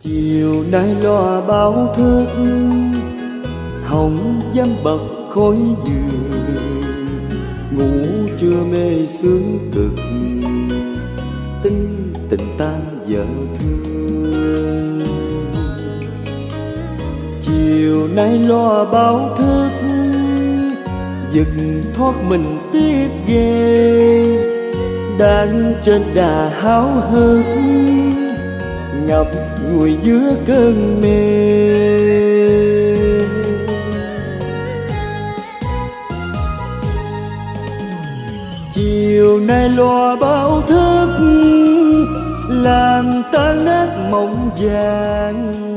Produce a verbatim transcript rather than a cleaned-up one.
Chiều nay loa báo thức, hồng dám bật khói giường. Ngủ chưa mê sướng cực, tính tình tan vợ thương. Chiều nay loa báo thức, giật thoát mình tiếc ghê. Đang trên đà háo hức, ngập ngùi giữa cơn mê. Chiều nay loa báo thức, làm tan nát mộng vàng.